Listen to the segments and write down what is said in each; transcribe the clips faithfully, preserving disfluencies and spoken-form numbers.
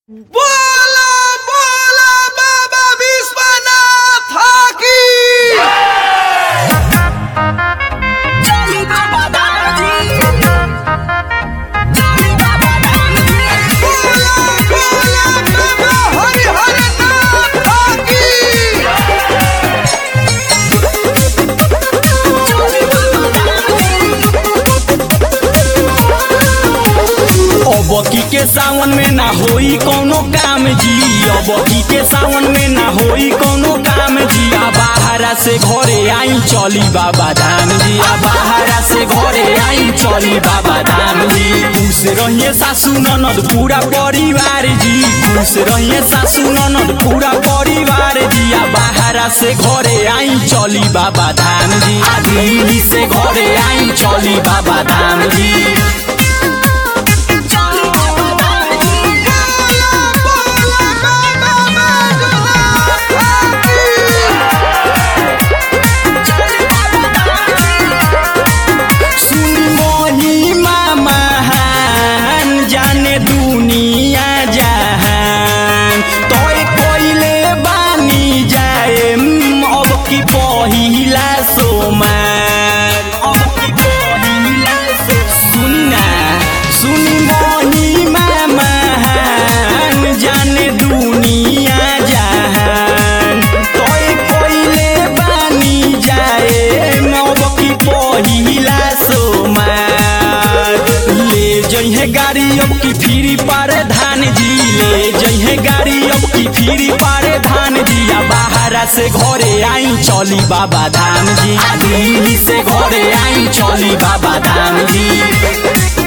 बोला बोला बाबा विश्वनाथ की बोला बोला बाबा हरिहर नाथ की अबकी के सावन में ना होई कौनो काम जी। अबकी के सावन में ना होई कौनो काम जी। आ बाहरा से घरे आई चली बाबा धाम जी। आ बाहरा से घरे आई चली बाबा धाम जी। खुश रहिए सासू ननद पूरा परिवार जी। खुश रहिए सासू ननद पूरा परिवार जी। आ बाहरा से घरे आई चली बाबा धाम जी। आ दिल्ली से घरे आई चली बाबा धाम जी। गाड़ी अब की फिरी पारे धान जी। ले जइहे गाड़ी अब की फिरी पारे धान जी। आ बाहरा से घरे आई चली बाबा धाम जी। आ दिल्ली से घरे आई चली बाबा धाम जी।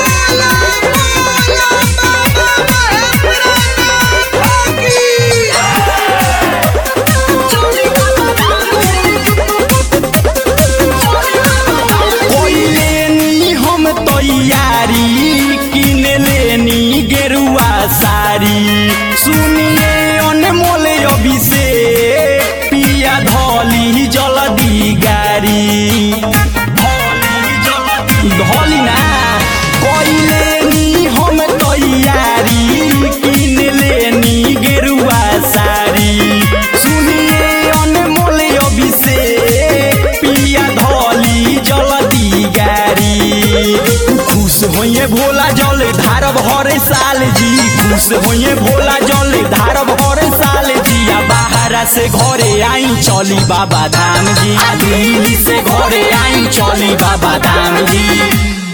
सारी सुनिए अनमोल अभिषेक पिया धली जल्दी गाड़ी धली ना कइले नी हम तैयारी किन लेनी गेरुआ सारी। सुनिए अनमोल अभिषेक पिया धली जल्दी गाड़ी। खुश होइए भोला जल धारब हर साल जी। खुश होइए भोला जल धारब हर साल जी। आ बाहरा से घरे आई चली बाबा धाम जी। आ दिल्ली से घरे आई चली बाबा धाम जी।